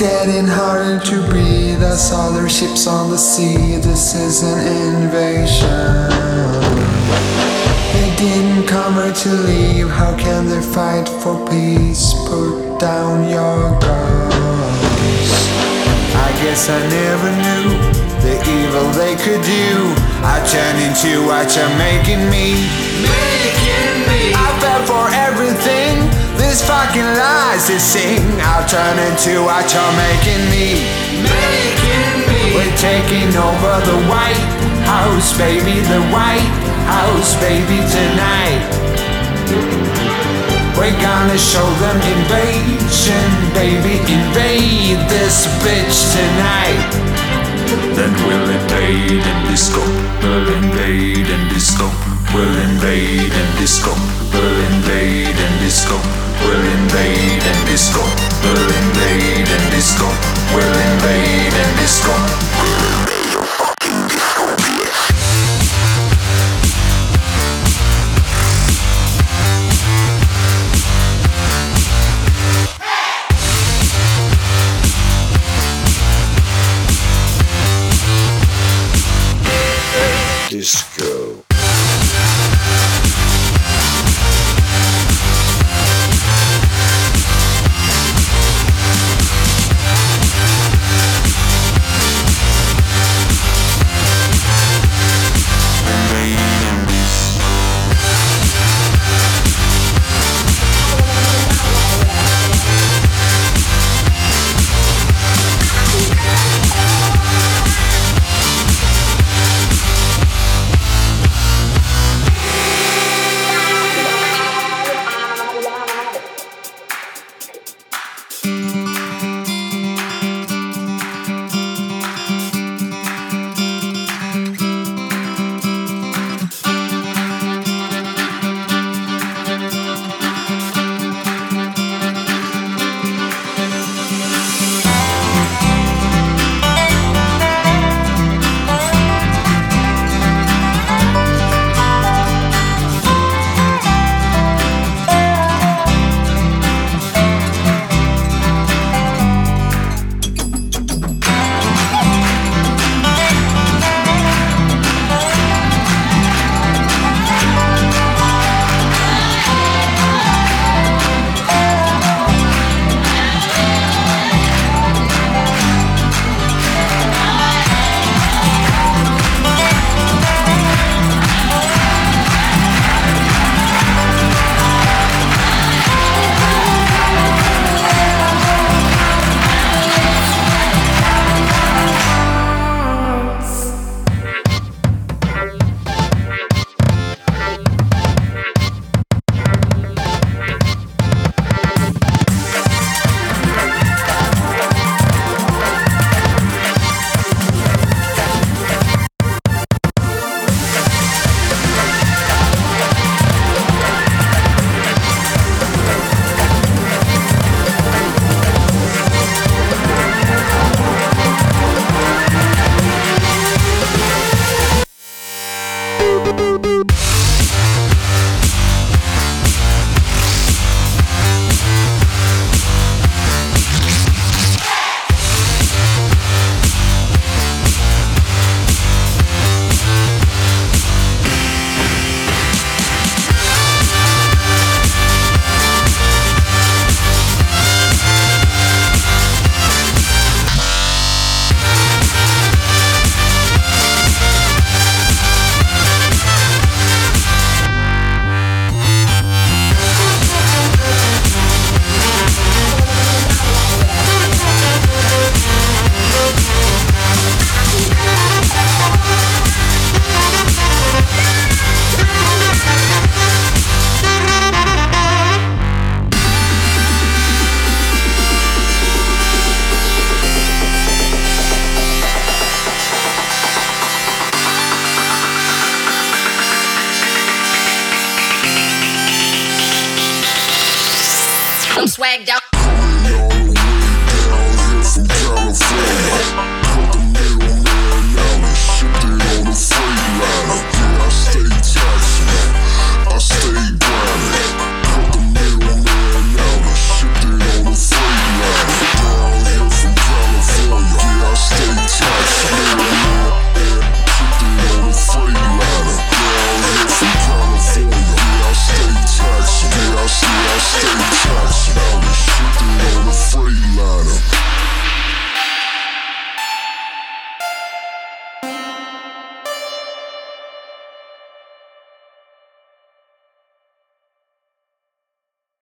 getting harder to breathe as other ships on the sea. This is an invasion. They didn't come here to leave. How can they fight for peace? Put down your guns. I guess I never knew the evil they could do. I turned into what you're making me. I fell for everything. This fucking lies they sing. I'll turn into what you're making me. We're taking over the White House, baby. The White House, baby, tonight. We're gonna show them invasion, baby. Invade this bitch tonight. Then we'll invade and disco. We'll invade and disco. We'll invade and disco. We'll invade and disco. We'll invade and disco. We'll invade and disco. We'll invade and disco. Disco. I'm swagged out.